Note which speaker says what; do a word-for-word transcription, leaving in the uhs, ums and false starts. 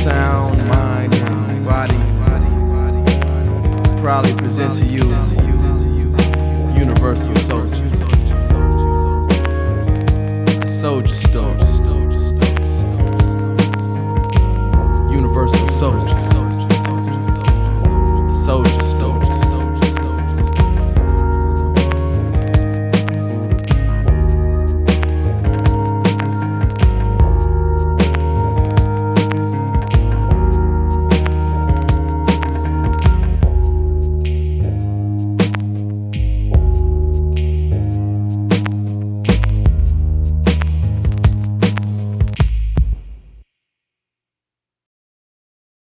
Speaker 1: sound, mind, and body. Proudly present to you Universal Soldier. Soldier, soldier, Universal Soldier. Soldier.